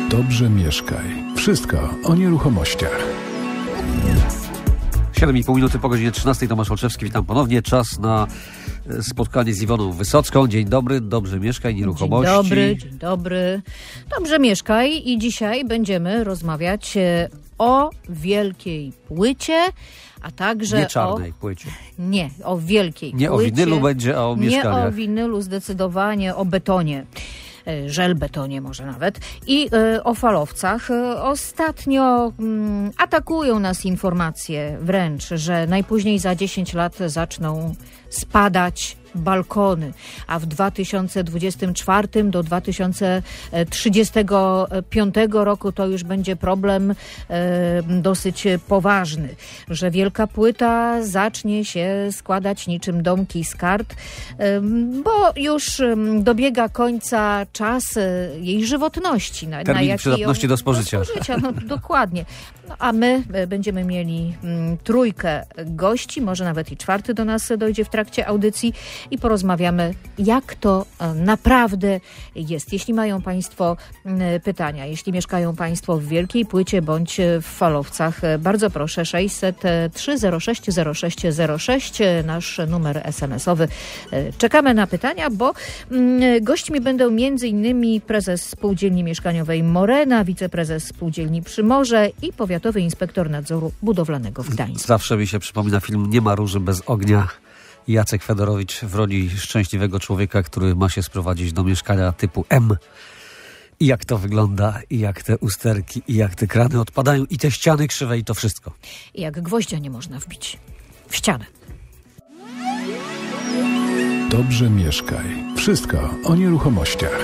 Dobrze mieszkaj. Wszystko o nieruchomościach. 7,5 minuty po godzinie 13. Tomasz Olszewski, witam ponownie. Czas na spotkanie z Iwoną Wysocką. Dzień dobry, Dobrze mieszkaj, nieruchomości. Dzień dobry. Dobrze mieszkaj i dzisiaj będziemy rozmawiać o wielkiej płycie, a także nie czarnej płycie. Nie, o wielkiej płycie. Nie o winylu będzie, a o mieszkaniach. Nie o winylu, zdecydowanie o betonie. Żelbetonie może nawet i o falowcach. Ostatnio atakują nas informacje wręcz, że najpóźniej za 10 lat zaczną spadać balkony, a w 2024 do 2035 roku to już będzie problem dosyć poważny, że wielka płyta zacznie się składać niczym domki z kart, bo już dobiega końca czas jej żywotności. Termin przydatności do spożycia. No, dokładnie. No, a my będziemy mieli trójkę gości, może nawet i czwarty do nas dojdzie w trakcie audycji i porozmawiamy, jak to naprawdę jest. Jeśli mają Państwo pytania, jeśli mieszkają Państwo w wielkiej płycie bądź w falowcach, bardzo proszę 603 06 0606, nasz numer SMS-owy. Czekamy na pytania, bo gośćmi będą m.in. prezes Spółdzielni Mieszkaniowej Morena, wiceprezes Spółdzielni Przymorze i powiatowy inspektor nadzoru budowlanego w Gdańsku. Zawsze mi się przypomina film Nie ma róży bez ognia. Jacek Fedorowicz w roli szczęśliwego człowieka, który ma się sprowadzić do mieszkania typu M. I jak to wygląda, i jak te usterki, i jak te krany odpadają, i te ściany krzywe, i to wszystko. I jak gwoździa nie można wbić w ścianę. Dobrze mieszkaj. Wszystko o nieruchomościach.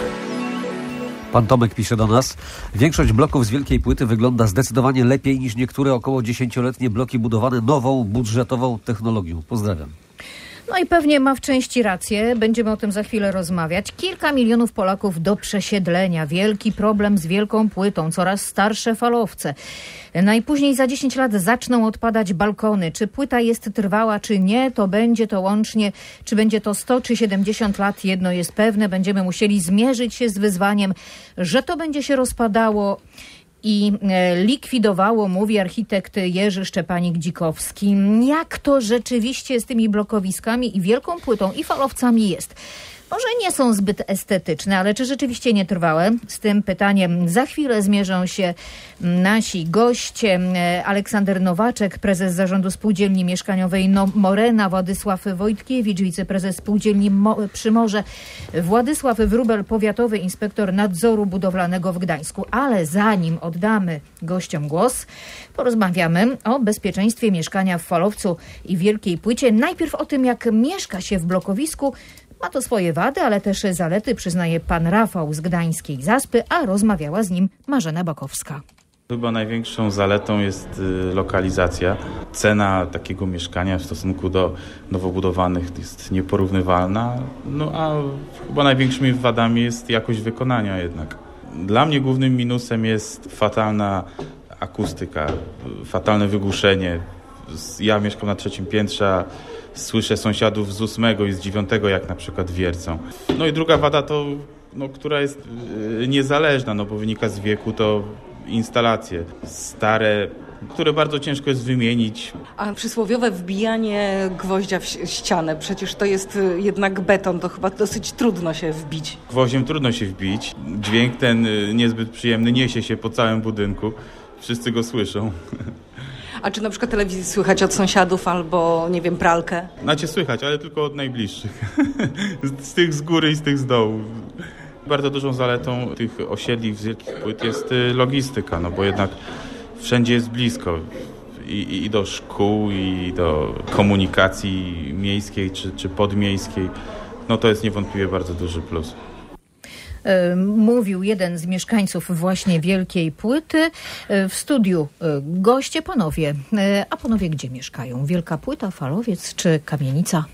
Pan Tomek pisze do nas: większość bloków z wielkiej płyty wygląda zdecydowanie lepiej niż niektóre około 10-letnie bloki budowane nową, budżetową technologią. Pozdrawiam. No i pewnie ma w części rację. Będziemy o tym za chwilę rozmawiać. Kilka milionów Polaków do przesiedlenia. Wielki problem z wielką płytą. Coraz starsze falowce. Najpóźniej za 10 lat zaczną odpadać balkony. Czy płyta jest trwała, czy nie, to będzie to łącznie, czy będzie to 100 czy 70 lat. Jedno jest pewne. Będziemy musieli zmierzyć się z wyzwaniem, że to będzie się rozpadało i likwidowało, mówi architekt Jerzy Szczepanik-Dzikowski. Jak to rzeczywiście z tymi blokowiskami i wielką płytą i falowcami jest? Może nie są zbyt estetyczne, ale czy rzeczywiście nietrwałe? Z tym pytaniem za chwilę zmierzą się nasi goście. Aleksander Nowaczek, prezes Zarządu Spółdzielni Mieszkaniowej Morena, Władysław Wojtkiewicz, wiceprezes Spółdzielni Przymorze, Władysław Wróbel, powiatowy inspektor nadzoru budowlanego w Gdańsku. Ale zanim oddamy gościom głos, porozmawiamy o bezpieczeństwie mieszkania w falowcu i wielkiej płycie. Najpierw o tym, jak mieszka się w blokowisku. Ma to swoje wady, ale też zalety, przyznaje pan Rafał z Gdańskiej Zaspy, a rozmawiała z nim Marzena Bakowska. Chyba największą zaletą jest lokalizacja. Cena takiego mieszkania w stosunku do nowo budowanych jest nieporównywalna, no a chyba największymi wadami jest jakość wykonania jednak. Dla mnie głównym minusem jest fatalna akustyka, fatalne wygłuszenie. Ja mieszkam na 3. piętrze, słyszę sąsiadów z 8. i z 9, jak na przykład wiercą. No i druga wada to, która jest niezależna, bo wynika z wieku, to instalacje stare, które bardzo ciężko jest wymienić. A przysłowiowe wbijanie gwoździa w ścianę, przecież to jest jednak beton, to chyba dosyć trudno się wbić. Gwoździem trudno się wbić. Dźwięk ten niezbyt przyjemny niesie się po całym budynku. Wszyscy go słyszą. A czy na przykład telewizję słychać od sąsiadów albo, nie wiem, pralkę? Znaczy słychać, ale tylko od najbliższych. Z tych z góry i z tych z dołu. Bardzo dużą zaletą tych osiedli z wielkich płyt jest logistyka, bo jednak wszędzie jest blisko. I do szkół, i do komunikacji miejskiej czy podmiejskiej. To jest niewątpliwie bardzo duży plus. Mówił jeden z mieszkańców właśnie wielkiej płyty. W studiu goście panowie. A panowie gdzie mieszkają? Wielka płyta, falowiec czy kamienica?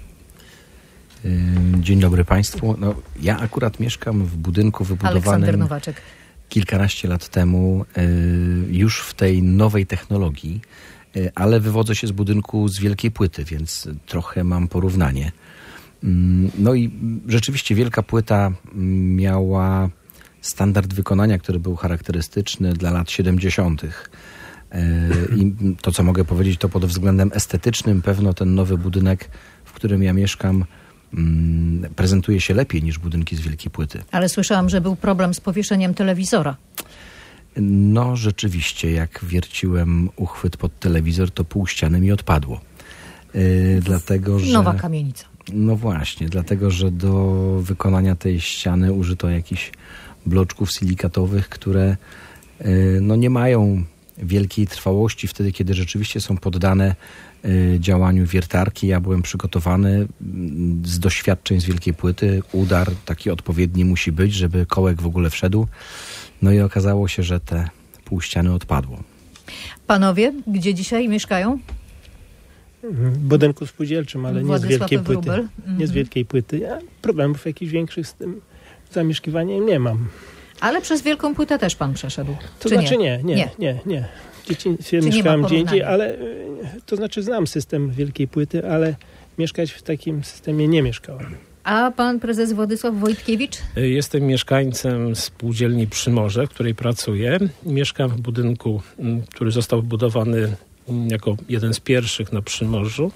Dzień dobry Państwu. Ja akurat mieszkam w budynku wybudowanym kilkanaście lat temu, już w tej nowej technologii, ale wywodzę się z budynku z wielkiej płyty, więc trochę mam porównanie. No i rzeczywiście wielka płyta miała standard wykonania, który był charakterystyczny dla lat 70. I to, co mogę powiedzieć, to pod względem estetycznym pewno ten nowy budynek, w którym ja mieszkam, prezentuje się lepiej niż budynki z wielkiej płyty. Ale słyszałam, że był problem z powieszeniem telewizora. No rzeczywiście, jak wierciłem uchwyt pod telewizor, to pół ściany mi odpadło. Dlatego, że... Nowa kamienica. No właśnie, dlatego, że do wykonania tej ściany użyto jakichś bloczków silikatowych, które no, nie mają wielkiej trwałości wtedy, kiedy rzeczywiście są poddane działaniu wiertarki. Ja byłem przygotowany z doświadczeń z wielkiej płyty. Udar taki odpowiedni musi być, żeby kołek w ogóle wszedł. No i okazało się, że te pół ściany odpadło. Panowie, gdzie dzisiaj mieszkają? W budynku spółdzielczym, ale nie z wielkiej płyty. Nie z wielkiej płyty. Ja problemów jakichś większych z tym zamieszkiwaniem nie mam. Ale przez wielką płytę też pan przeszedł? To znaczy nie. W dzieciństwie mieszkałem gdzie indziej, ale to znaczy znam system wielkiej płyty, ale mieszkać w takim systemie nie mieszkałem. A pan prezes Władysław Wojtkiewicz? Jestem mieszkańcem spółdzielni Przymorze, w której pracuję. Mieszkam w budynku, który został wybudowany jako jeden z pierwszych na Przymorzu.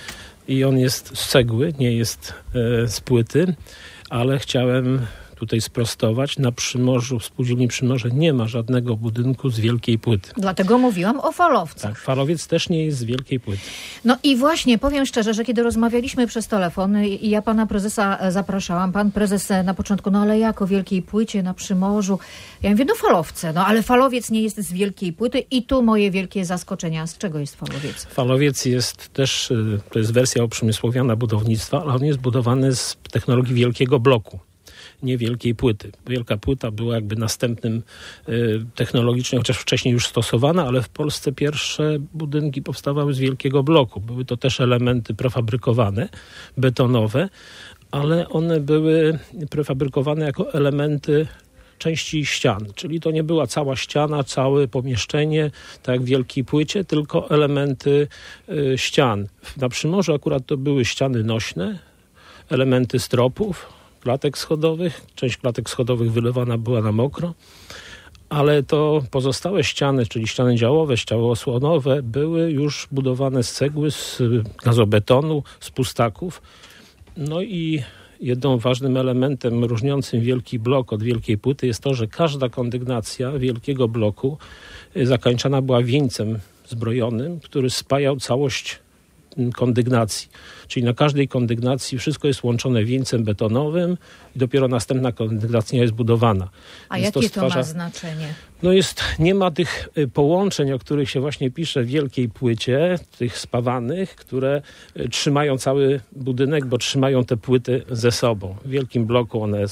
I on jest z cegły, nie jest z płyty, ale chciałem tutaj sprostować. Na Przymorzu, w spółdzielni Przymorze nie ma żadnego budynku z wielkiej płyty. Dlatego mówiłam o falowcach. Tak, falowiec też nie jest z wielkiej płyty. No i właśnie, powiem szczerze, że kiedy rozmawialiśmy przez telefon i ja pana prezesa zapraszałam, pan prezes na początku, no ale jak o wielkiej płycie na Przymorzu? Ja mówię, no falowce, no ale falowiec nie jest z wielkiej płyty i tu moje wielkie zaskoczenia. Z czego jest falowiec? Falowiec jest też, to jest wersja oprzemysłowiana budownictwa, ale on jest budowany z technologii wielkiego bloku. Nie wielkiej płyty. Wielka płyta była jakby następnym technologicznie, chociaż wcześniej już stosowana, ale w Polsce pierwsze budynki powstawały z wielkiego bloku. Były to też elementy prefabrykowane, betonowe, ale one były prefabrykowane jako elementy części ścian, czyli to nie była cała ściana, całe pomieszczenie, tak jak w wielkiej płycie, tylko elementy ścian. Na Przymorzu akurat to były ściany nośne, elementy stropów, klatek schodowych. Część klatek schodowych wylewana była na mokro, ale to pozostałe ściany, czyli ściany działowe, ściany osłonowe, były już budowane z cegły, z gazobetonu, z pustaków. No i jednym ważnym elementem różniącym wielki blok od wielkiej płyty jest to, że każda kondygnacja wielkiego bloku zakończona była wieńcem zbrojonym, który spajał całość kondygnacji. Czyli na każdej kondygnacji wszystko jest łączone wieńcem betonowym i dopiero następna kondygnacja jest budowana. A więc jakie to ma znaczenie? No nie ma tych połączeń, o których się właśnie pisze w wielkiej płycie, tych spawanych, które trzymają cały budynek, bo trzymają te płyty ze sobą. W wielkim bloku one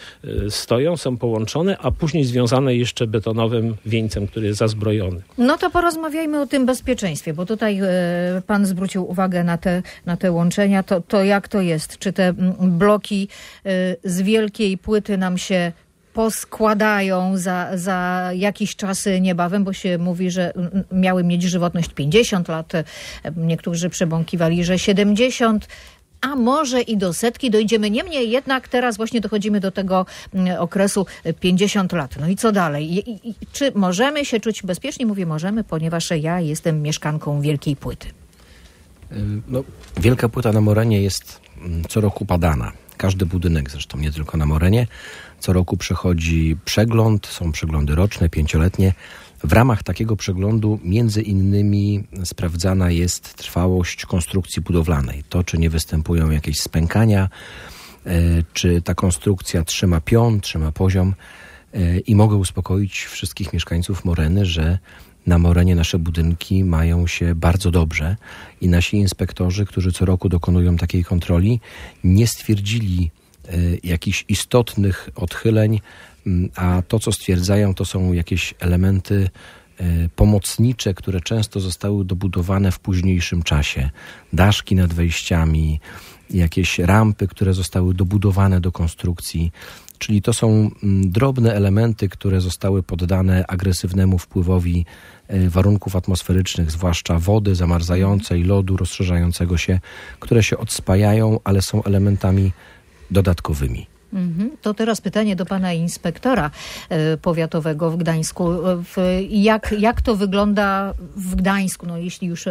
są połączone, a później związane jeszcze betonowym wieńcem, który jest zazbrojony. No to porozmawiajmy o tym bezpieczeństwie, bo tutaj pan zwrócił uwagę na te łączenia. To jak to jest? Czy te bloki z wielkiej płyty nam się poskładają za jakiś czas niebawem, bo się mówi, że miały mieć żywotność 50 lat. Niektórzy przebąkiwali, że 70, a może i do 100 dojdziemy. Niemniej jednak teraz właśnie dochodzimy do tego okresu 50 lat. No i co dalej? Czy możemy się czuć bezpiecznie? Mówię możemy, ponieważ ja jestem mieszkanką wielkiej płyty. No, wielka płyta na Morenie jest co roku badana. Każdy budynek, zresztą nie tylko na Morenie, co roku przechodzi przegląd, są przeglądy roczne, 5-letnie. W ramach takiego przeglądu między innymi sprawdzana jest trwałość konstrukcji budowlanej. To, czy nie występują jakieś spękania, czy ta konstrukcja trzyma pion, trzyma poziom. I mogę uspokoić wszystkich mieszkańców Moreny, że na Morenie nasze budynki mają się bardzo dobrze i nasi inspektorzy, którzy co roku dokonują takiej kontroli, nie stwierdzili jakichś istotnych odchyleń, a to, co stwierdzają, to są jakieś elementy pomocnicze, które często zostały dobudowane w późniejszym czasie. Daszki nad wejściami, jakieś rampy, które zostały dobudowane do konstrukcji. Czyli to są drobne elementy, które zostały poddane agresywnemu wpływowi warunków atmosferycznych, zwłaszcza wody zamarzającej, lodu rozszerzającego się, które się odspajają, ale są elementami dodatkowymi. To teraz pytanie do pana inspektora powiatowego w Gdańsku. Jak to wygląda w Gdańsku? No, jeśli już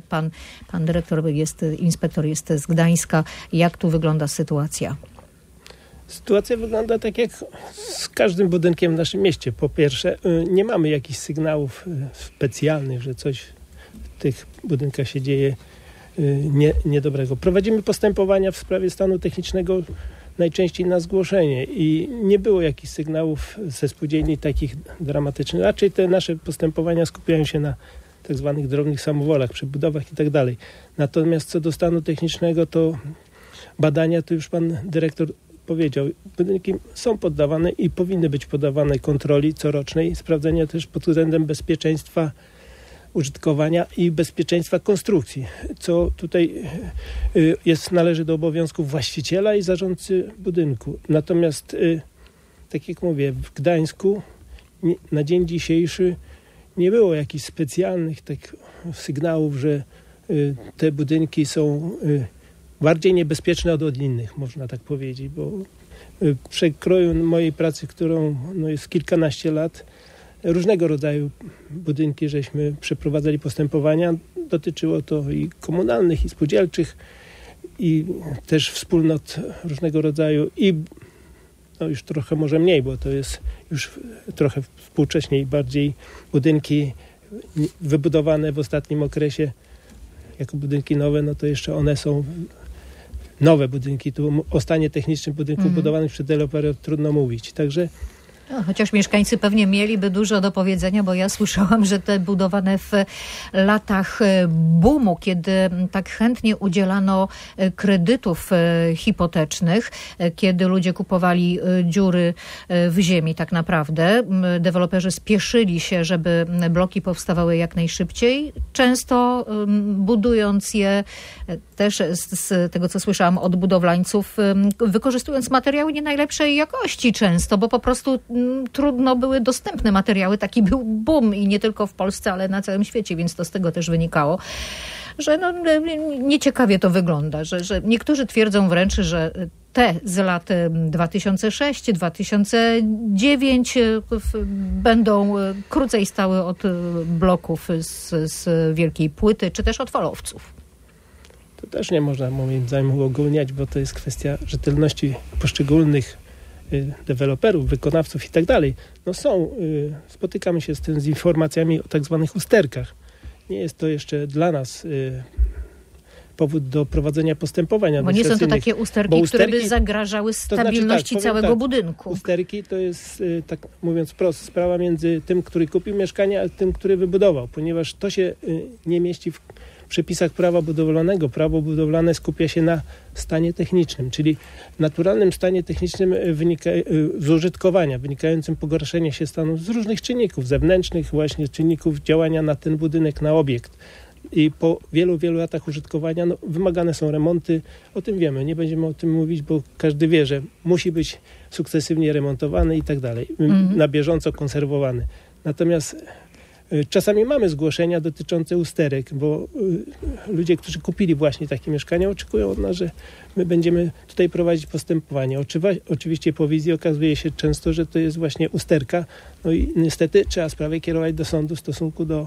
pan dyrektor inspektor jest z Gdańska, jak tu wygląda sytuacja? Sytuacja wygląda tak jak z każdym budynkiem w naszym mieście. Po pierwsze, nie mamy jakichś sygnałów specjalnych, że coś w tych budynkach się dzieje niedobrego. Prowadzimy postępowania w sprawie stanu technicznego najczęściej na zgłoszenie i nie było jakichś sygnałów ze spółdzielni takich dramatycznych. Raczej te nasze postępowania skupiają się na tak zwanych drobnych samowolach, przebudowach i tak dalej. Natomiast co do stanu technicznego, to badania, to już pan dyrektor powiedział, budynki są poddawane i powinny być poddawane kontroli corocznej, sprawdzenia też pod względem bezpieczeństwa użytkowania i bezpieczeństwa konstrukcji, co tutaj należy do obowiązków właściciela i zarządcy budynku. Natomiast, tak jak mówię, w Gdańsku na dzień dzisiejszy nie było jakichś specjalnych sygnałów, że te budynki są bardziej niebezpieczne od innych, można tak powiedzieć, bo w przekroju mojej pracy, którą jest kilkanaście lat, różnego rodzaju budynki żeśmy przeprowadzali postępowania. Dotyczyło to i komunalnych, i spółdzielczych, i też wspólnot różnego rodzaju i już trochę może mniej, bo to jest już trochę współcześniej, bardziej budynki wybudowane w ostatnim okresie jako budynki nowe, to jeszcze one są nowe budynki. Tu o stanie technicznym budynków budowanych przez deweloperów trudno mówić. Także chociaż mieszkańcy pewnie mieliby dużo do powiedzenia, bo ja słyszałam, że te budowane w latach boomu, kiedy tak chętnie udzielano kredytów hipotecznych, kiedy ludzie kupowali dziury w ziemi tak naprawdę, deweloperzy spieszyli się, żeby bloki powstawały jak najszybciej, często budując je też z tego, co słyszałam od budowlańców, wykorzystując materiały nie najlepszej jakości często, bo po prostu trudno były dostępne materiały. Taki był boom i nie tylko w Polsce, ale na całym świecie, więc to z tego też wynikało, że nieciekawie to wygląda, że niektórzy twierdzą wręcz, że te z lat 2006-2009 będą krócej stały od bloków z wielkiej płyty, czy też od falowców. To też nie można moim zdaniem uogólniać, bo to jest kwestia rzetelności poszczególnych deweloperów, wykonawców i tak dalej. Spotykamy się z informacjami o tak zwanych usterkach. Nie jest to jeszcze dla nas powód do prowadzenia postępowania. Bo nie są to takie usterki, które by zagrażały stabilności całego budynku. Usterki to jest, tak mówiąc wprost, sprawa między tym, który kupił mieszkanie, a tym, który wybudował, ponieważ to się nie mieści w przepisach prawa budowlanego. Prawo budowlane skupia się na stanie technicznym, czyli naturalnym stanie technicznym z użytkowania, wynikającym pogorszenia się stanu z różnych czynników zewnętrznych, właśnie czynników działania na ten budynek, na obiekt. I po wielu, wielu latach użytkowania wymagane są remonty. O tym wiemy, nie będziemy o tym mówić, bo każdy wie, że musi być sukcesywnie remontowany i tak dalej, na bieżąco konserwowany. Natomiast czasami mamy zgłoszenia dotyczące usterek, bo ludzie, którzy kupili właśnie takie mieszkania, oczekują od nas, że my będziemy tutaj prowadzić postępowanie. Oczywiście po wizji okazuje się często, że to jest właśnie usterka. I niestety trzeba sprawę kierować do sądu w stosunku do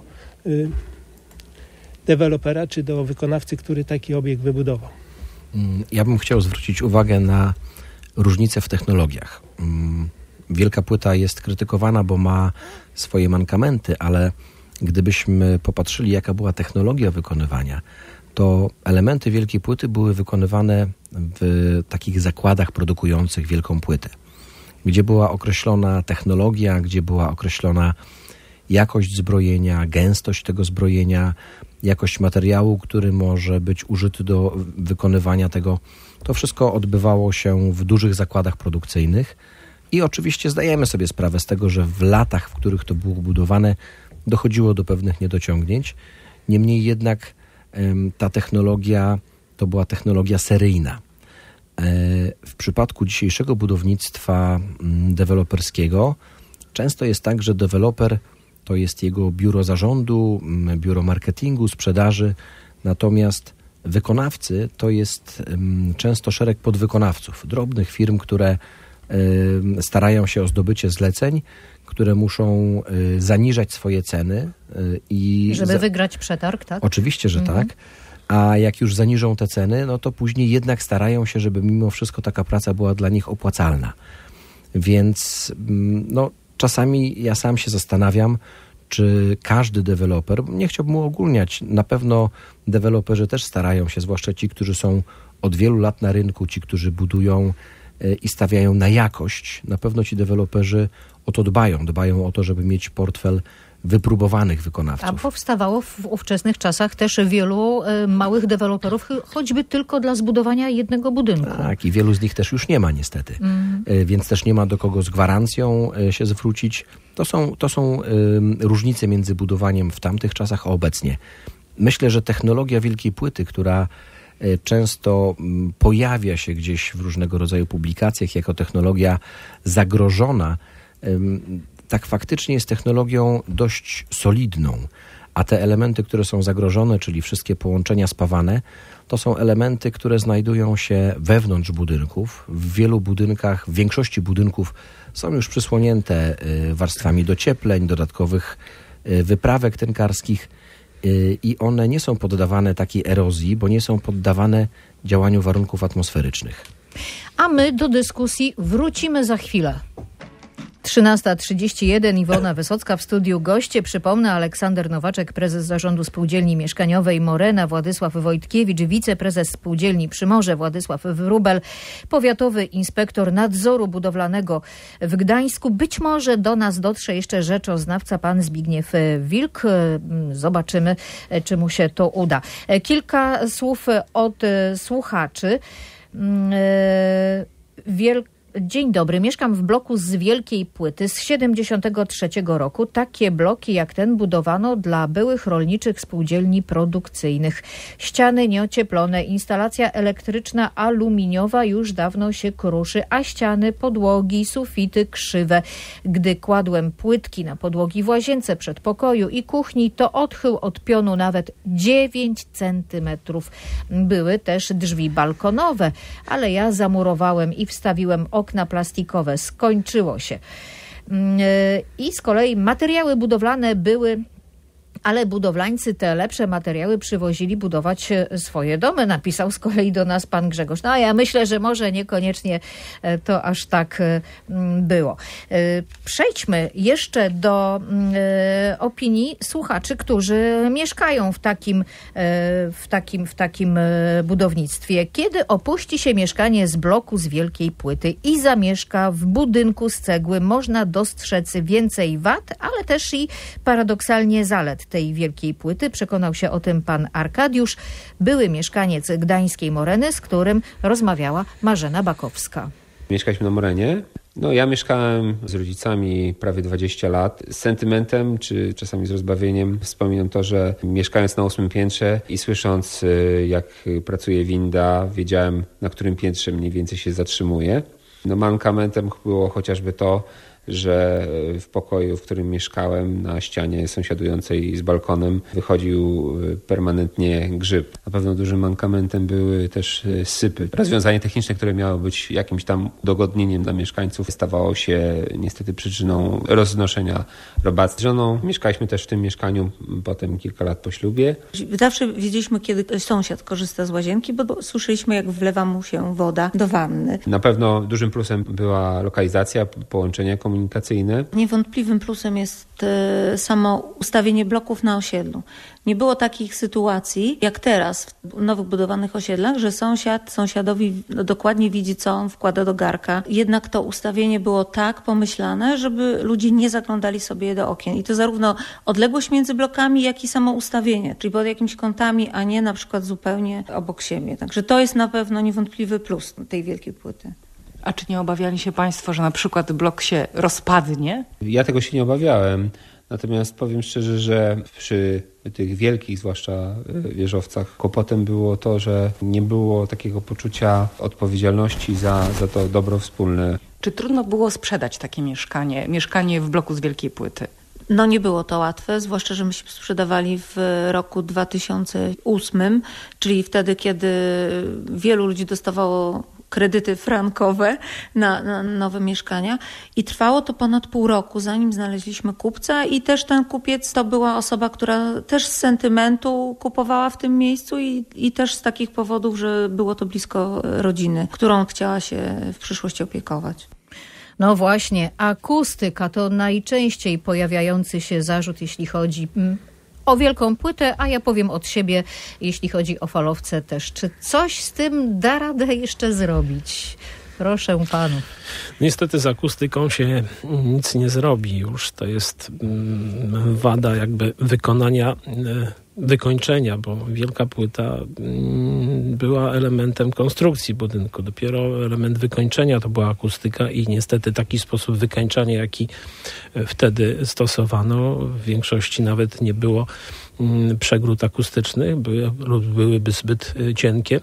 dewelopera czy do wykonawcy, który taki obiekt wybudował. Ja bym chciał zwrócić uwagę na różnice w technologiach. Wielka płyta jest krytykowana, bo ma swoje mankamenty, ale gdybyśmy popatrzyli, jaka była technologia wykonywania, to elementy wielkiej płyty były wykonywane w takich zakładach produkujących wielką płytę, gdzie była określona technologia, gdzie była określona jakość zbrojenia, gęstość tego zbrojenia, jakość materiału, który może być użyty do wykonywania tego. To wszystko odbywało się w dużych zakładach produkcyjnych i oczywiście zdajemy sobie sprawę z tego, że w latach, w których to było budowane, dochodziło do pewnych niedociągnięć. Niemniej jednak ta technologia to była technologia seryjna. W przypadku dzisiejszego budownictwa deweloperskiego często jest tak, że deweloper to jest jego biuro zarządu, biuro marketingu, sprzedaży, natomiast Wykonawcy to jest często szereg podwykonawców, drobnych firm, które starają się o zdobycie zleceń, które muszą zaniżać swoje ceny. Żeby wygrać przetarg, tak? Oczywiście, że tak. A jak już zaniżą te ceny, no to później jednak starają się, żeby mimo wszystko taka praca była dla nich opłacalna. Więc no, czasami ja sam się zastanawiam, czy każdy deweloper, nie chciałbym uogólniać, na pewno deweloperzy też starają się, zwłaszcza ci, którzy są od wielu lat na rynku, ci, którzy budują i stawiają na jakość. Na pewno ci deweloperzy o to dbają o to, żeby mieć portfel wypróbowanych wykonawców. A powstawało w ówczesnych czasach też wielu małych deweloperów, choćby tylko dla zbudowania jednego budynku. Tak, i wielu z nich też już nie ma niestety. Więc też nie ma do kogo z gwarancją się zwrócić. To są różnice między budowaniem w tamtych czasach a obecnie. Myślę, że technologia wielkiej płyty, która często pojawia się gdzieś w różnego rodzaju publikacjach jako technologia zagrożona, tak faktycznie jest technologią dość solidną, a te elementy, które są zagrożone, czyli wszystkie połączenia spawane, to są elementy, które znajdują się wewnątrz budynków. W wielu budynkach, w większości budynków są już przysłonięte warstwami dociepleń, dodatkowych wyprawek tynkarskich i one nie są poddawane takiej erozji, bo nie są poddawane działaniu warunków atmosferycznych. A my do dyskusji wrócimy za chwilę. 13:31, Iwona Wysocka w studiu. Goście, przypomnę, Aleksander Nowaczek, prezes Zarządu Spółdzielni Mieszkaniowej Morena, Władysław Wojtkiewicz, wiceprezes Spółdzielni Przymorze, Władysław Wróbel, powiatowy inspektor nadzoru budowlanego w Gdańsku. Być może do nas dotrze jeszcze rzeczoznawca, pan Zbigniew Wilk. Zobaczymy, czy mu się to uda. Kilka słów od słuchaczy. Dzień dobry, mieszkam w bloku z wielkiej płyty z 73 roku. Takie bloki jak ten budowano dla byłych rolniczych spółdzielni produkcyjnych. Ściany nieocieplone, instalacja elektryczna aluminiowa już dawno się kruszy, a ściany, podłogi, sufity krzywe. Gdy kładłem płytki na podłogi w łazience, przedpokoju i kuchni, to odchył od pionu nawet 9 centymetrów. Były też drzwi balkonowe, ale ja zamurowałem i wstawiłem okna plastikowe. Skończyło się. I z kolei materiały budowlane były, ale budowlańcy te lepsze materiały przywozili budować swoje domy, napisał z kolei do nas pan Grzegorz. No a ja myślę, że może niekoniecznie to aż tak było. Przejdźmy jeszcze do opinii słuchaczy, którzy mieszkają w takim budownictwie. Kiedy opuści się mieszkanie z bloku z wielkiej płyty i zamieszka w budynku z cegły, można dostrzec więcej wad, ale też i paradoksalnie zalet tej wielkiej płyty. Przekonał się o tym pan Arkadiusz, były mieszkaniec gdańskiej Moreny, z którym rozmawiała Marzena Bakowska. Mieszkaliśmy na Morenie. No, ja mieszkałem z rodzicami prawie 20 lat. Z sentymentem, czy czasami z rozbawieniem wspominam to, że mieszkając na 8. piętrze i słysząc, jak pracuje winda, wiedziałem, na którym piętrze mniej więcej się zatrzymuje. No, mankamentem było chociażby to, że w pokoju, w którym mieszkałem, na ścianie sąsiadującej z balkonem wychodził permanentnie grzyb. Na pewno dużym mankamentem były też sypy. Rozwiązanie techniczne, które miało być jakimś tam udogodnieniem dla mieszkańców, stawało się niestety przyczyną roznoszenia robactw. Z żoną mieszkaliśmy też w tym mieszkaniu potem kilka lat po ślubie. Zawsze wiedzieliśmy, kiedy sąsiad korzysta z łazienki, bo słyszeliśmy, jak wlewa mu się woda do wanny. Na pewno dużym plusem była lokalizacja, połączenia komunikacyjne. Niewątpliwym plusem jest samo ustawienie bloków na osiedlu. Nie było takich sytuacji jak teraz w nowych budowanych osiedlach, że sąsiad sąsiadowi dokładnie widzi, co on wkłada do garka. Jednak to ustawienie było tak pomyślane, żeby ludzie nie zaglądali sobie do okien. I to zarówno odległość między blokami, jak i samo ustawienie, czyli pod jakimiś kątami, a nie na przykład zupełnie obok siebie. Także to jest na pewno niewątpliwy plus tej wielkiej płyty. A czy nie obawiali się państwo, że na przykład blok się rozpadnie? Ja tego się nie obawiałem. Natomiast powiem szczerze, że przy tych wielkich, zwłaszcza wieżowcach, kłopotem było to, że nie było takiego poczucia odpowiedzialności za to dobro wspólne. Czy trudno było sprzedać takie mieszkanie w bloku z wielkiej płyty? No nie było to łatwe, zwłaszcza, że myśmy sprzedawali w roku 2008, czyli wtedy, kiedy wielu ludzi dostawało kredyty frankowe na nowe mieszkania i trwało to ponad pół roku, zanim znaleźliśmy kupca i też ten kupiec to była osoba, która też z sentymentu kupowała w tym miejscu i też z takich powodów, że było to blisko rodziny, którą chciała się w przyszłości opiekować. No właśnie, akustyka to najczęściej pojawiający się zarzut, jeśli chodzi o wielką płytę, a ja powiem od siebie, jeśli chodzi o falowce też. Czy coś z tym da radę jeszcze zrobić? Proszę panów. Niestety z akustyką się nic nie zrobi już. To jest wada jakby wykończenia, bo wielka płyta była elementem konstrukcji budynku. Dopiero element wykończenia to była akustyka i niestety taki sposób wykańczania, jaki wtedy stosowano, w większości nawet nie było przegród akustycznych, byłyby zbyt cienkie,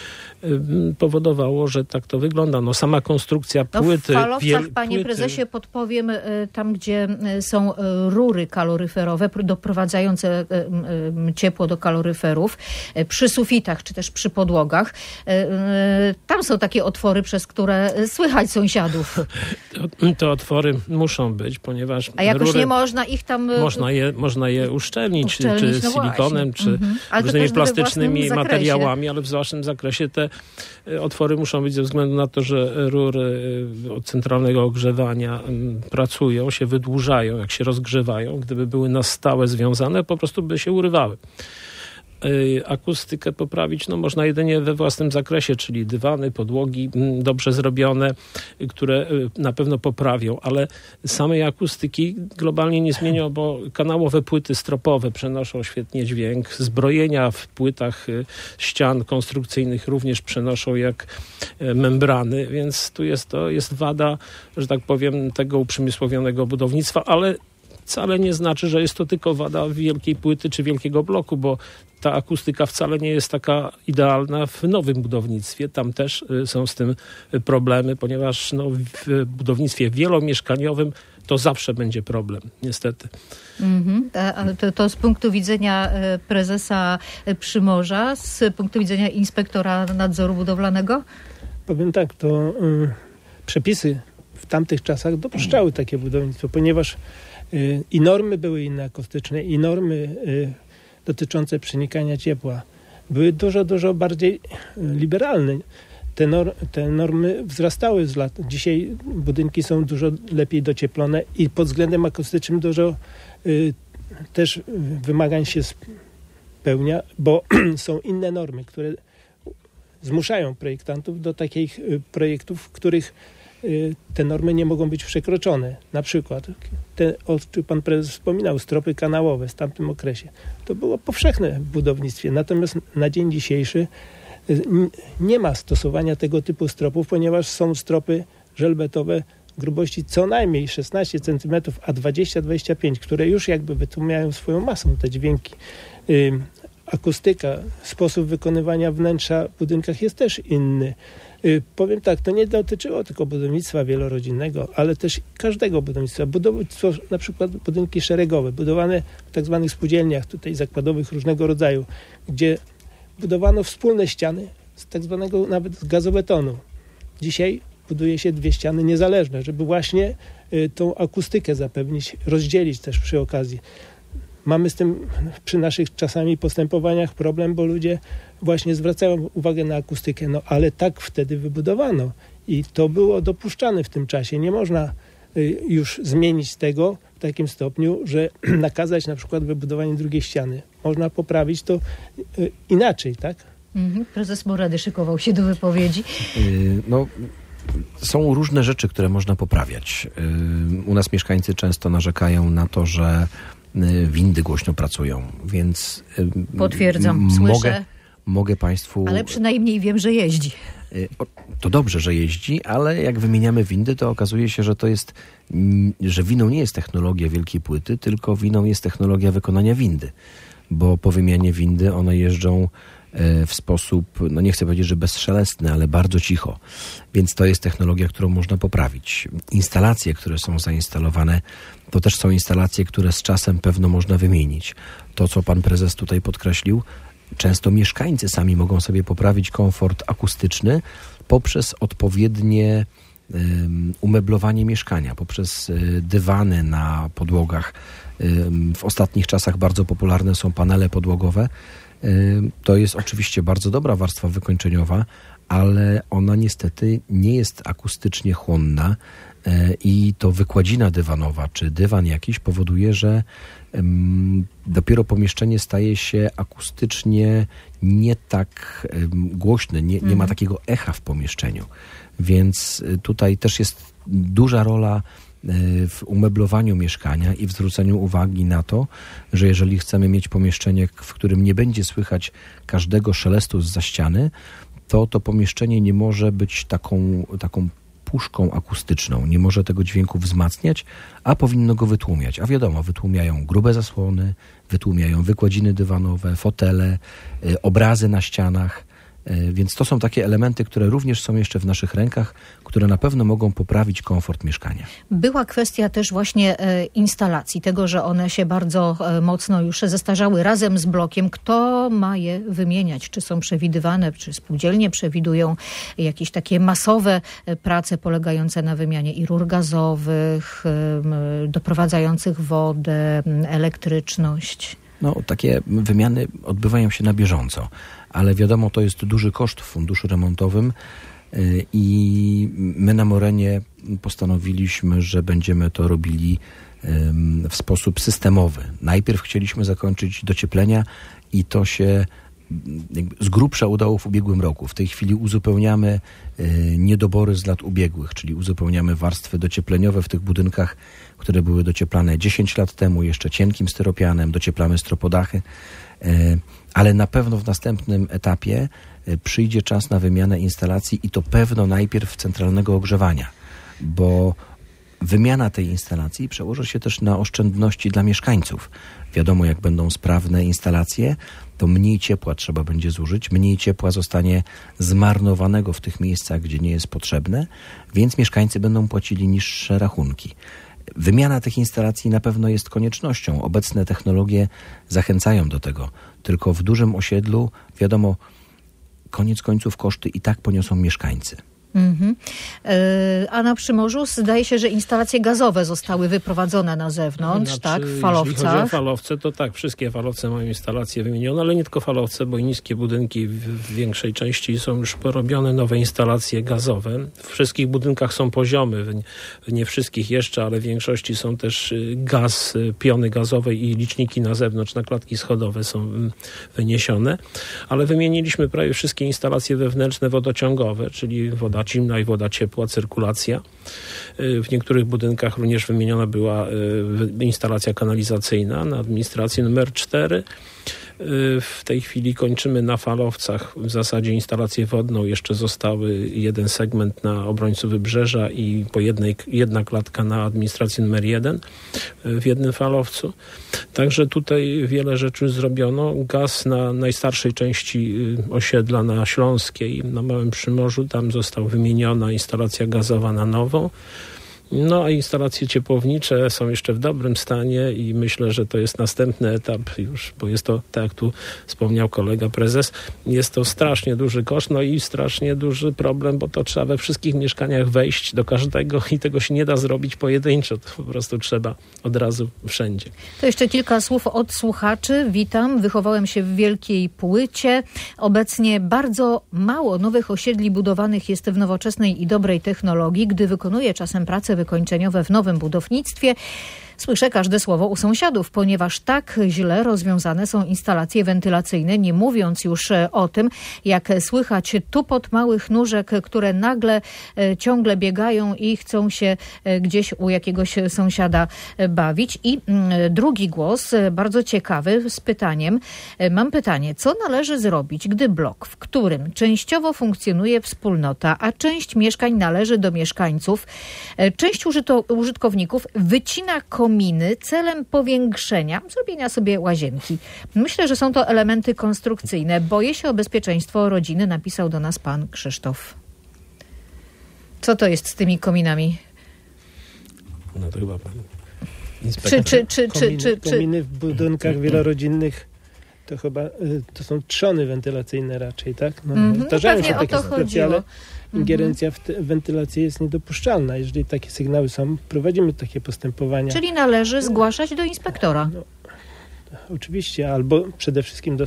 powodowało, że tak to wygląda. No sama konstrukcja płyty... W falowcach, panie prezesie, podpowiem, tam gdzie są rury kaloryferowe doprowadzające ciepło do kaloryferów, przy sufitach czy też przy podłogach, tam są takie otwory, przez które słychać sąsiadów. Te otwory muszą być, ponieważ a jakoś rury, nie można ich tam... Można je uszczelnić czy no silikonem, czy różnymi plastycznymi materiałami, ale w zwłaszczym zakresie te otwory muszą być ze względu na to, że rury od centralnego ogrzewania pracują, się wydłużają, jak się rozgrzewają. Gdyby były na stałe związane, po prostu by się urywały. Akustykę poprawić można jedynie we własnym zakresie, czyli dywany, podłogi dobrze zrobione, które na pewno poprawią, ale samej akustyki globalnie nie zmienią, bo kanałowe płyty stropowe przenoszą świetnie dźwięk, zbrojenia w płytach ścian konstrukcyjnych również przenoszą jak membrany, więc tu jest wada, że tak powiem, tego uprzemysłowionego budownictwa, ale wcale nie znaczy, że jest to tylko wada wielkiej płyty czy wielkiego bloku, bo ta akustyka wcale nie jest taka idealna w nowym budownictwie. Tam też są z tym problemy, ponieważ w budownictwie wielomieszkaniowym to zawsze będzie problem, niestety. To z punktu widzenia prezesa Przymorza, z punktu widzenia inspektora nadzoru budowlanego? Powiem tak, to przepisy w tamtych czasach dopuszczały takie budownictwo, ponieważ i normy były inne akustyczne, i normy dotyczące przenikania ciepła były dużo bardziej liberalne. Te normy wzrastały z lat. Dzisiaj budynki są dużo lepiej docieplone i pod względem akustycznym dużo też wymagań się spełnia, bo są inne normy, które zmuszają projektantów do takich projektów, w których te normy nie mogą być przekroczone. Na przykład o czym pan prezes wspominał, stropy kanałowe w tamtym okresie. To było powszechne w budownictwie. Natomiast na dzień dzisiejszy nie ma stosowania tego typu stropów, ponieważ są stropy żelbetowe grubości co najmniej 16 cm, a 20-25, które już jakby wytłumiają swoją masą te dźwięki. Akustyka, sposób wykonywania wnętrza w budynkach jest też inny. Powiem tak, to nie dotyczyło tylko budownictwa wielorodzinnego, ale też każdego budownictwa. Budownictwo, na przykład budynki szeregowe, budowane w tak zwanych spółdzielniach tutaj zakładowych różnego rodzaju, gdzie budowano wspólne ściany z tak zwanego nawet gazobetonu. Dzisiaj buduje się dwie ściany niezależne, żeby właśnie tą akustykę zapewnić, rozdzielić też przy okazji. Mamy z tym przy naszych czasami postępowaniach problem, bo ludzie właśnie zwracają uwagę na akustykę, ale tak wtedy wybudowano i to było dopuszczane w tym czasie. Nie można już zmienić tego w takim stopniu, że nakazać na przykład wybudowanie drugiej ściany. Można poprawić to inaczej, tak? Prezes Morady szykował się do wypowiedzi. Są różne rzeczy, które można poprawiać. U nas mieszkańcy często narzekają na to, że windy głośno pracują, więc potwierdzam, słyszę. Mogę Państwu... Ale przynajmniej wiem, że jeździ. To dobrze, że jeździ, ale jak wymieniamy windy, to okazuje się, że winą nie jest technologia wielkiej płyty, tylko winą jest technologia wykonania windy, bo po wymianie windy one jeżdżą w sposób, no nie chcę powiedzieć, że bezszelestny, ale bardzo cicho. Więc to jest technologia, którą można poprawić. Instalacje, które są zainstalowane, to też są instalacje, które z czasem pewno można wymienić. To, co pan prezes tutaj podkreślił, często mieszkańcy sami mogą sobie poprawić komfort akustyczny poprzez odpowiednie umeblowanie mieszkania, poprzez dywany na podłogach. W ostatnich czasach bardzo popularne są panele podłogowe. To jest oczywiście bardzo dobra warstwa wykończeniowa, ale ona niestety nie jest akustycznie chłonna i to wykładzina dywanowa czy dywan jakiś powoduje, że dopiero pomieszczenie staje się akustycznie nie tak głośne, nie ma takiego echa w pomieszczeniu. Więc tutaj też jest duża rola w umeblowaniu mieszkania i w zwróceniu uwagi na to, że jeżeli chcemy mieć pomieszczenie, w którym nie będzie słychać każdego szelestu zza ściany, to pomieszczenie nie może być taką puszką akustyczną, nie może tego dźwięku wzmacniać, a powinno go wytłumiać. A wiadomo, wytłumiają grube zasłony, wytłumiają wykładziny dywanowe, fotele, obrazy na ścianach. Więc to są takie elementy, które również są jeszcze w naszych rękach, które na pewno mogą poprawić komfort mieszkania. Była kwestia też właśnie instalacji, tego, że one się bardzo mocno już zestarzały razem z blokiem. Kto ma je wymieniać? Czy są przewidywane, czy spółdzielnie przewidują jakieś takie masowe prace polegające na wymianie i rur gazowych, doprowadzających wodę, elektryczność? No, takie wymiany odbywają się na bieżąco, ale wiadomo, to jest duży koszt w funduszu remontowym i my na Morenie postanowiliśmy, że będziemy to robili w sposób systemowy. Najpierw chcieliśmy zakończyć docieplenia i to się z grubsza udało w ubiegłym roku. W tej chwili uzupełniamy niedobory z lat ubiegłych, czyli uzupełniamy warstwy dociepleniowe w tych budynkach, które były docieplane 10 lat temu, jeszcze cienkim styropianem, docieplamy stropodachy, ale na pewno w następnym etapie przyjdzie czas na wymianę instalacji i to pewno najpierw centralnego ogrzewania, bo wymiana tej instalacji przełoży się też na oszczędności dla mieszkańców. Wiadomo, jak będą sprawne instalacje, to mniej ciepła trzeba będzie zużyć, mniej ciepła zostanie zmarnowanego w tych miejscach, gdzie nie jest potrzebne, więc mieszkańcy będą płacili niższe rachunki. Wymiana tych instalacji na pewno jest koniecznością. Obecne technologie zachęcają do tego. Tylko w dużym osiedlu, wiadomo, koniec końców koszty i tak poniosą mieszkańcy. A na Przymorzu zdaje się, że instalacje gazowe zostały wyprowadzone na zewnątrz, tak, w falowcach. Jeśli chodzi o falowce, to tak, wszystkie falowce mają instalacje wymienione, ale nie tylko falowce, bo i niskie budynki w większej części są już porobione nowe instalacje gazowe. W wszystkich budynkach są poziomy, nie wszystkich jeszcze, ale w większości są też gaz, piony gazowe i liczniki na zewnątrz, na klatki schodowe są wyniesione, ale wymieniliśmy prawie wszystkie instalacje wewnętrzne wodociągowe, czyli woda zimna i woda ciepła, cyrkulacja. W niektórych budynkach również wymieniona była instalacja kanalizacyjna na administracji numer 4. W tej chwili kończymy na falowcach w zasadzie instalację wodną. Jeszcze zostały jeden segment na obrońcu Wybrzeża i jedna klatka na administracji numer 1 w jednym falowcu. Także tutaj wiele rzeczy zrobiono. Gaz na najstarszej części osiedla na Śląskiej, na Małym Przymorzu, tam została wymieniona instalacja gazowa na nową. No a instalacje ciepłownicze są jeszcze w dobrym stanie i myślę, że to jest następny etap już, bo jest to, tak jak tu wspomniał kolega prezes, jest to strasznie duży koszt, no i strasznie duży problem, bo to trzeba we wszystkich mieszkaniach wejść do każdego i tego się nie da zrobić pojedynczo, to po prostu trzeba od razu wszędzie. To jeszcze kilka słów od słuchaczy. Witam, wychowałem się w Wielkiej Płycie. Obecnie bardzo mało nowych osiedli budowanych jest w nowoczesnej i dobrej technologii. Gdy wykonuję czasem prace wykończeniowe w nowym budownictwie, słyszę każde słowo u sąsiadów, ponieważ tak źle rozwiązane są instalacje wentylacyjne, nie mówiąc już o tym, jak słychać tupot małych nóżek, które nagle ciągle biegają i chcą się gdzieś u jakiegoś sąsiada bawić. I drugi głos, bardzo ciekawy, z pytaniem. Mam pytanie, co należy zrobić, gdy blok, w którym częściowo funkcjonuje wspólnota, a część mieszkań należy do mieszkańców, część użytkowników wycina koło kominy celem powiększenia, zrobienia sobie łazienki. Myślę, że są to elementy konstrukcyjne. Boję się o bezpieczeństwo rodziny, napisał do nas pan Krzysztof. Co to jest z tymi kominami? No to chyba pan kominy w budynkach wielorodzinnych to chyba to są trzony wentylacyjne raczej, tak? Zdarzają się takie sytuacje, ale ingerencja w wentylację jest niedopuszczalna. Jeżeli takie sygnały są, prowadzimy takie postępowania. Czyli należy zgłaszać do inspektora. Oczywiście, albo przede wszystkim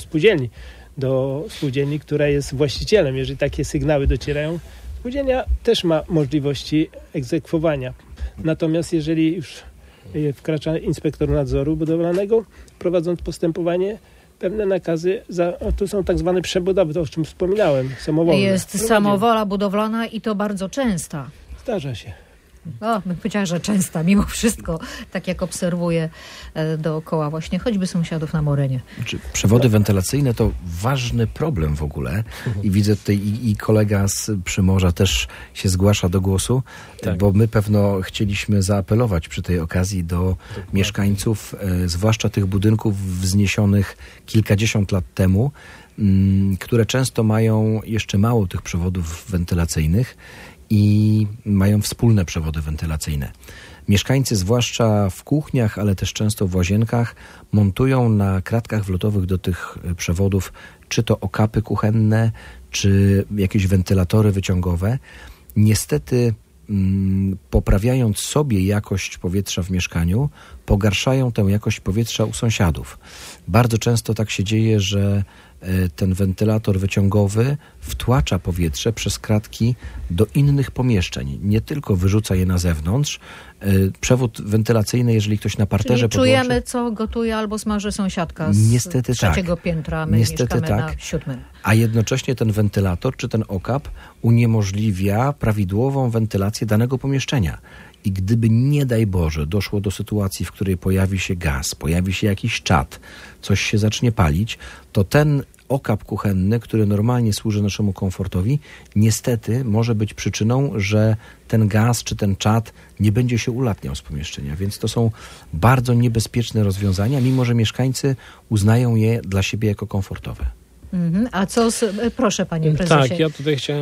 do spółdzielni, która jest właścicielem. Jeżeli takie sygnały docierają, spółdzielnia też ma możliwości egzekwowania. Natomiast jeżeli już wkracza inspektor nadzoru budowlanego, prowadząc postępowanie, pewne nakazy, to są tak zwane przebudowy, to o czym wspominałem, samowolne. Jest samowola budowlana i to bardzo częsta. Zdarza się. Bym powiedziała, że częsta, mimo wszystko, tak jak obserwuję dookoła właśnie, choćby sąsiadów na Morenie. Przewody wentylacyjne to ważny problem w ogóle i widzę tutaj i kolega z Przymorza też się zgłasza do głosu, bo my pewno chcieliśmy zaapelować przy tej okazji do mieszkańców, zwłaszcza tych budynków wzniesionych kilkadziesiąt lat temu, które często mają jeszcze mało tych przewodów wentylacyjnych i mają wspólne przewody wentylacyjne. Mieszkańcy, zwłaszcza w kuchniach, ale też często w łazienkach, montują na kratkach wlotowych do tych przewodów czy to okapy kuchenne, czy jakieś wentylatory wyciągowe. Niestety, poprawiając sobie jakość powietrza w mieszkaniu, pogarszają tę jakość powietrza u sąsiadów. Bardzo często tak się dzieje, że ten wentylator wyciągowy wtłacza powietrze przez kratki do innych pomieszczeń. Nie tylko wyrzuca je na zewnątrz. Przewód wentylacyjny, jeżeli ktoś na parterze podłączy... czujemy, co gotuje albo smaży sąsiadka z trzeciego piętra. My mieszkamy na 7. A jednocześnie ten wentylator czy ten okap uniemożliwia prawidłową wentylację danego pomieszczenia. I gdyby, nie daj Boże, doszło do sytuacji, w której pojawi się gaz, pojawi się jakiś czad, coś się zacznie palić, to ten okap kuchenny, który normalnie służy naszemu komfortowi, niestety może być przyczyną, że ten gaz czy ten czad nie będzie się ulatniał z pomieszczenia. Więc to są bardzo niebezpieczne rozwiązania, mimo że mieszkańcy uznają je dla siebie jako komfortowe. A co proszę, panie prezesie. Tak, ja tutaj chciałem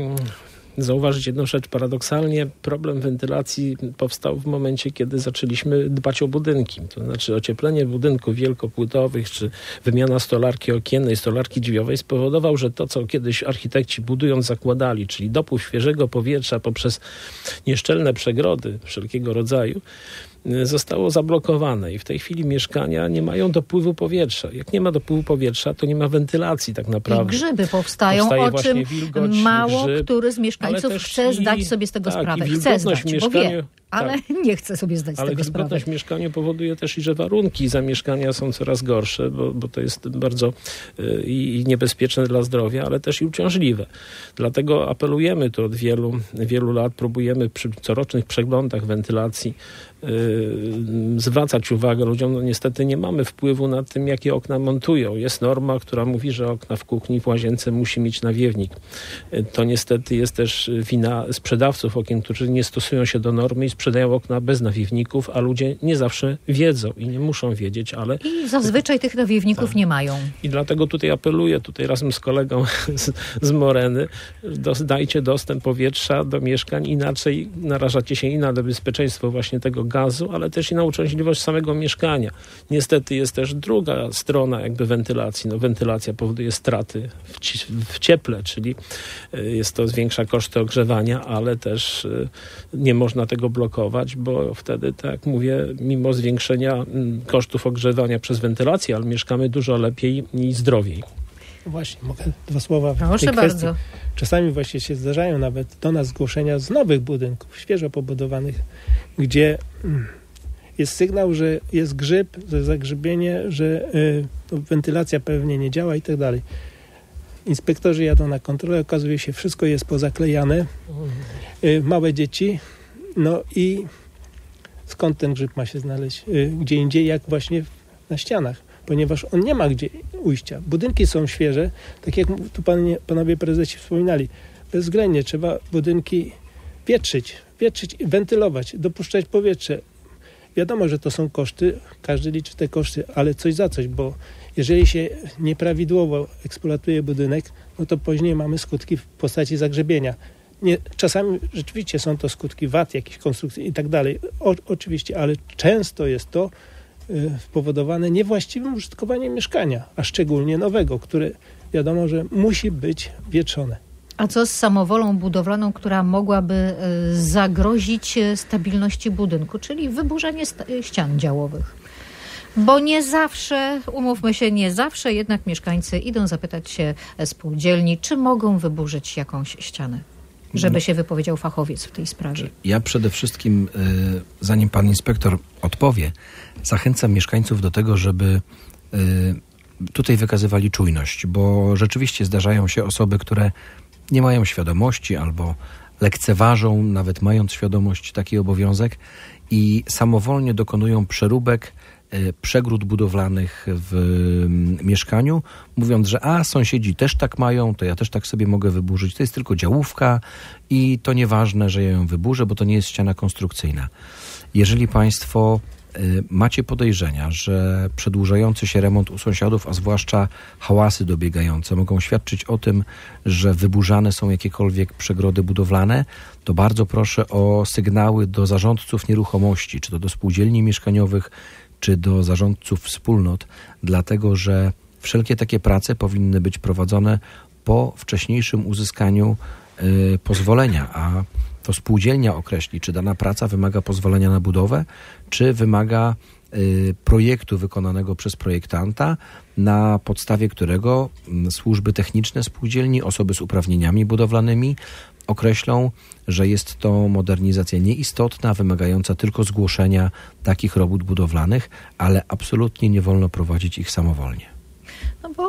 zauważyć jedną rzecz. Paradoksalnie problem wentylacji powstał w momencie, kiedy zaczęliśmy dbać o budynki. To znaczy ocieplenie budynków wielkopłytowych, czy wymiana stolarki okiennej, stolarki drzwiowej spowodował, że to, co kiedyś architekci budując zakładali, czyli dopływ świeżego powietrza poprzez nieszczelne przegrody wszelkiego rodzaju, zostało zablokowane i w tej chwili mieszkania nie mają dopływu powietrza. Jak nie ma dopływu powietrza, to nie ma wentylacji tak naprawdę. I grzyby powstają, o czym mało który z mieszkańców chce zdać sobie z tego sprawę. Chce zdać, bo wie, ale nie chce sobie zdać z tego sprawę. Ale wilgotność w mieszkaniu powoduje też, że warunki zamieszkania są coraz gorsze, bo to jest bardzo i niebezpieczne dla zdrowia, ale też i uciążliwe. Dlatego apelujemy tu od wielu lat, próbujemy przy corocznych przeglądach wentylacji zwracać uwagę ludziom. No niestety nie mamy wpływu na tym, jakie okna montują. Jest norma, która mówi, że okna w kuchni, w łazience musi mieć nawiewnik. To niestety jest też wina sprzedawców okien, którzy nie stosują się do normy i sprzedają okna bez nawiewników, a ludzie nie zawsze wiedzą i nie muszą wiedzieć, ale... I zazwyczaj tych nawiewników nie mają. I dlatego tutaj apeluję, razem z kolegą z Moreny, dajcie dostęp powietrza do mieszkań, inaczej narażacie się i na bezpieczeństwo właśnie tego gazu, ale też i na uciążliwość samego mieszkania. Niestety jest też druga strona jakby wentylacji. Wentylacja powoduje straty w cieple, czyli jest to zwiększa koszty ogrzewania, ale też nie można tego blokować, bo wtedy, tak jak mówię, mimo zwiększenia kosztów ogrzewania przez wentylację, ale mieszkamy dużo lepiej i zdrowiej. Właśnie, mogę dwa słowa w Proszę tej kwestii. Bardzo. Czasami właśnie się zdarzają nawet do nas zgłoszenia z nowych budynków, świeżo pobudowanych, gdzie jest sygnał, że jest grzyb, że zagrzybienie, że wentylacja pewnie nie działa i tak dalej. Inspektorzy jadą na kontrolę, okazuje się, wszystko jest pozaklejane, małe dzieci, no i skąd ten grzyb ma się znaleźć? Gdzie indziej, jak właśnie na ścianach, ponieważ on nie ma gdzie ujścia. Budynki są świeże, tak jak tu panowie prezesi wspominali, bezwzględnie trzeba budynki wietrzyć, wentylować, dopuszczać powietrze. wiadomo, że to są koszty, każdy liczy te koszty, ale coś za coś, bo jeżeli się nieprawidłowo eksploatuje budynek, no to później mamy skutki w postaci zagrzebienia. Czasami rzeczywiście są to skutki wad, jakichś konstrukcji i tak dalej, oczywiście, ale często jest to spowodowane niewłaściwym użytkowaniem mieszkania, a szczególnie nowego, które wiadomo, że musi być wietrzone. A co z samowolą budowlaną, która mogłaby zagrozić stabilności budynku, czyli wyburzanie ścian działowych? Bo nie zawsze, umówmy się, nie zawsze jednak mieszkańcy idą zapytać się spółdzielni, czy mogą wyburzyć jakąś ścianę, żeby się wypowiedział fachowiec w tej sprawie. Ja przede wszystkim, zanim pan inspektor odpowie, zachęcam mieszkańców do tego, żeby tutaj wykazywali czujność, bo rzeczywiście zdarzają się osoby, które nie mają świadomości albo lekceważą, nawet mając świadomość, taki obowiązek i samowolnie dokonują przeróbek przegród budowlanych w mieszkaniu, mówiąc, że sąsiedzi też tak mają, to ja też tak sobie mogę wyburzyć, to jest tylko działówka i to nieważne, że ja ją wyburzę, bo to nie jest ściana konstrukcyjna. Jeżeli państwo macie podejrzenia, że przedłużający się remont u sąsiadów, a zwłaszcza hałasy dobiegające mogą świadczyć o tym, że wyburzane są jakiekolwiek przegrody budowlane, to bardzo proszę o sygnały do zarządców nieruchomości, czy to do spółdzielni mieszkaniowych, czy do zarządców wspólnot, dlatego że wszelkie takie prace powinny być prowadzone po wcześniejszym uzyskaniu pozwolenia, a to spółdzielnia określi, czy dana praca wymaga pozwolenia na budowę, czy wymaga projektu wykonanego przez projektanta, na podstawie którego służby techniczne spółdzielni, osoby z uprawnieniami budowlanymi określą, że jest to modernizacja nieistotna, wymagająca tylko zgłoszenia takich robót budowlanych, ale absolutnie nie wolno prowadzić ich samowolnie. No bo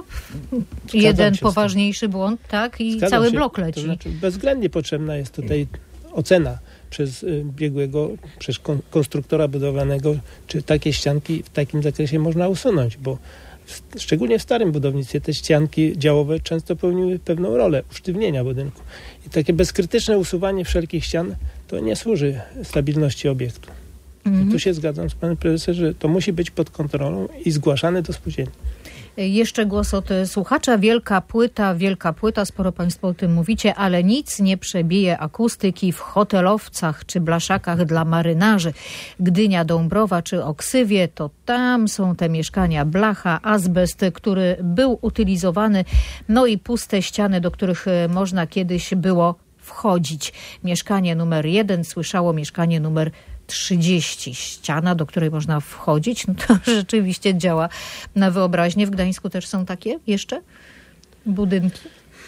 jeden poważniejszy błąd, tak, i cały blok leci. To znaczy bezwzględnie potrzebna jest tutaj ocena przez biegłego, przez konstruktora budowlanego, czy takie ścianki w takim zakresie można usunąć, bo szczególnie w starym budownictwie te ścianki działowe często pełniły pewną rolę usztywnienia budynku. I takie bezkrytyczne usuwanie wszelkich ścian to nie służy stabilności obiektu. I tu się zgadzam z panem prezesem, że to musi być pod kontrolą i zgłaszane do spółdzielni. Jeszcze głos od słuchacza. Wielka płyta, sporo państwo o tym mówicie, ale nic nie przebije akustyki w hotelowcach czy blaszakach dla marynarzy. Gdynia, Dąbrowa czy Oksywie, to tam są te mieszkania, blacha, azbest, który był utylizowany, no i puste ściany, do których można kiedyś było wchodzić. Mieszkanie numer 1 słyszało mieszkanie numer 30. Ściana, do której można wchodzić, no to rzeczywiście działa na wyobraźnię. W Gdańsku też są takie jeszcze budynki?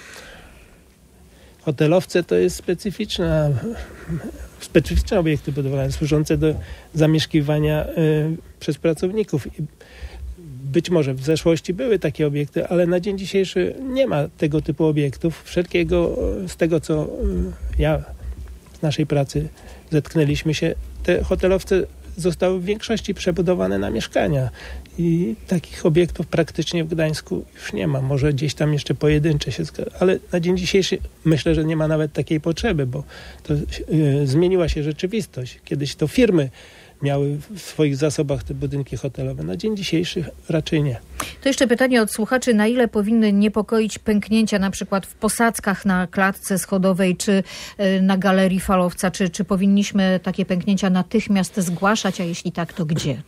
Hotelowce to jest specyficzne obiekty budowlane, służące do zamieszkiwania przez pracowników. I być może w zeszłości były takie obiekty, ale na dzień dzisiejszy nie ma tego typu obiektów. Wszelkiego, z tego co ja z naszej pracy zetknęliśmy się, te hotelowce zostały w większości przebudowane na mieszkania i takich obiektów praktycznie w Gdańsku już nie ma. Może gdzieś tam jeszcze pojedyncze się zgadza, ale na dzień dzisiejszy myślę, że nie ma nawet takiej potrzeby, bo to zmieniła się rzeczywistość. Kiedyś to firmy miały w swoich zasobach te budynki hotelowe. Na dzień dzisiejszy raczej nie. To jeszcze pytanie od słuchaczy, na ile powinny niepokoić pęknięcia na przykład w posadzkach na klatce schodowej czy na galerii falowca? Czy powinniśmy takie pęknięcia natychmiast zgłaszać, a jeśli tak, to gdzie?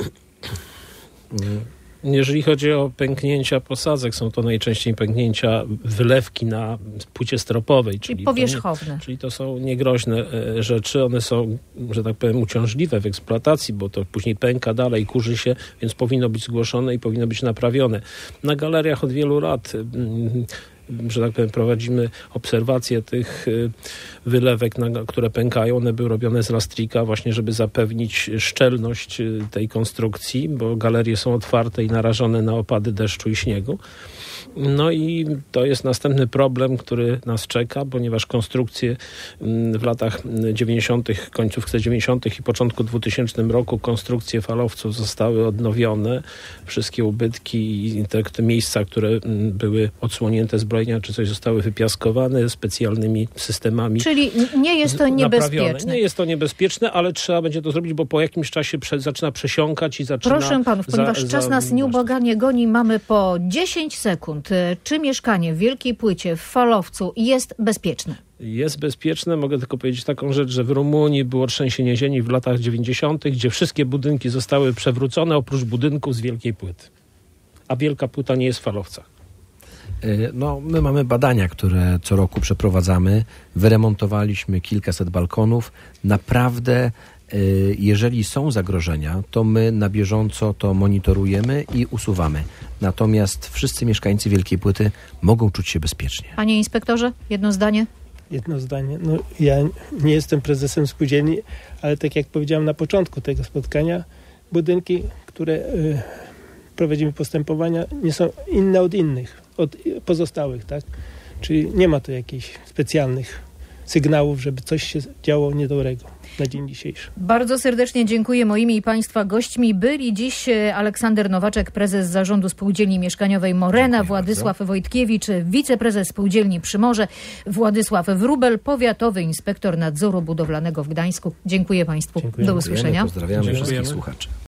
Jeżeli chodzi o pęknięcia posadzek, są to najczęściej pęknięcia wylewki na płycie stropowej. Czyli powierzchowne. Czyli to są niegroźne rzeczy. One są, że tak powiem, uciążliwe w eksploatacji, bo to później pęka dalej, kurzy się, więc powinno być zgłoszone i powinno być naprawione. Na galeriach od wielu lat, że tak powiem, prowadzimy obserwację tych wylewek, które pękają. One były robione z lastrika właśnie, żeby zapewnić szczelność tej konstrukcji, bo galerie są otwarte i narażone na opady deszczu i śniegu. No i to jest następny problem, który nas czeka, ponieważ konstrukcje w latach 90., końcówce 90. i początku 2000 roku konstrukcje falowców zostały odnowione. Wszystkie ubytki i te miejsca, które były odsłonięte zbrojenia czy coś, zostały wypiaskowane specjalnymi systemami. Czyli nie jest to niebezpieczne. Nie jest to niebezpieczne, ale trzeba będzie to zrobić, bo po jakimś czasie zaczyna przesiąkać i zaczyna... Proszę panów, ponieważ czas nas nieubłaganie goni, mamy po 10 sekund. Czy mieszkanie w Wielkiej Płycie, w falowcu jest bezpieczne? Jest bezpieczne. Mogę tylko powiedzieć taką rzecz, że w Rumunii było trzęsienie ziemi w latach 90., gdzie wszystkie budynki zostały przewrócone, oprócz budynków z Wielkiej Płyty. A Wielka Płyta nie jest w falowcach. No, my mamy badania, które co roku przeprowadzamy. Wyremontowaliśmy kilkaset balkonów. Naprawdę, jeżeli są zagrożenia, to my na bieżąco to monitorujemy i usuwamy. Natomiast wszyscy mieszkańcy Wielkiej Płyty mogą czuć się bezpiecznie. Panie inspektorze, jedno zdanie? Jedno zdanie. No, ja nie jestem prezesem spółdzielni, ale tak jak powiedziałem na początku tego spotkania, budynki, które prowadzimy postępowania, nie są inne od innych, od pozostałych, tak? Czyli nie ma tu jakichś specjalnych sygnałów, żeby coś się działo niedobrego na dzień dzisiejszy. Bardzo serdecznie dziękuję. Moimi i Państwa gośćmi byli dziś Aleksander Nowaczek, prezes Zarządu Spółdzielni Mieszkaniowej Morena, Władysław Wojtkiewicz, wiceprezes Spółdzielni Przymorze, Władysław Wróbel, powiatowy inspektor nadzoru budowlanego w Gdańsku. Dziękuję Państwu. Dziękuję. Do usłyszenia. Pozdrawiamy wszystkich słuchaczy.